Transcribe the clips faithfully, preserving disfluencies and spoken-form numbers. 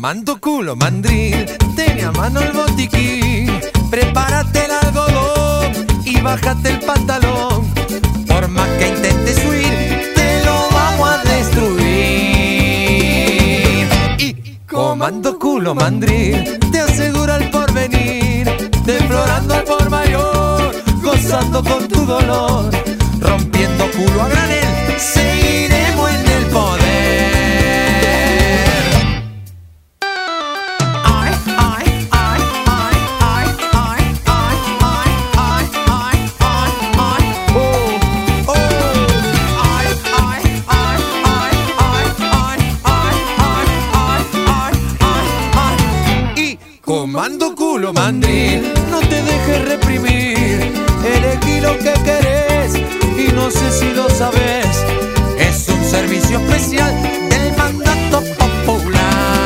Comando culo mandril, tenía a mano el botiquín. Prepárate el algodón y bájate el pantalón. Por más que intentes huir, te lo vamos a destruir. Y comando culo mandril, te asegura el porvenir. Deflorando al por mayor, gozando con tu dolor. Rompiendo culo a granel, seguiremos en el poder. Comando culo mandril, no te dejes reprimir. Elegí lo que querés y no sé si lo sabes. Es un servicio especial del mandato popular.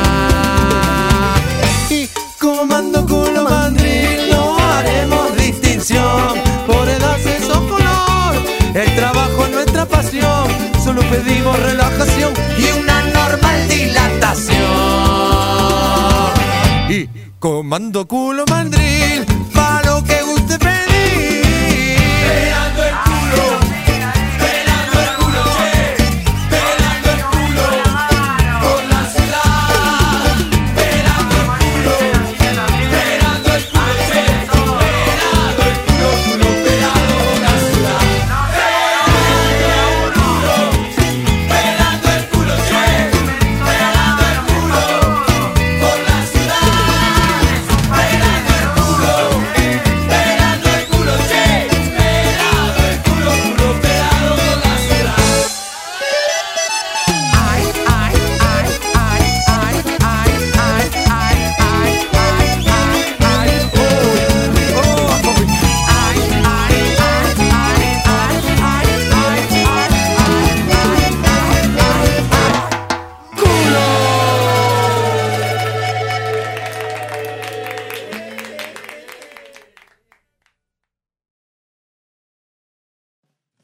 Y comando culo mandril, no haremos distinción por edad, sexo, color. El trabajo es nuestra pasión, solo pedimos relajación y una normal dilatación. Y comando culo mandril, pa' lo que guste pedir. Pegando el culo.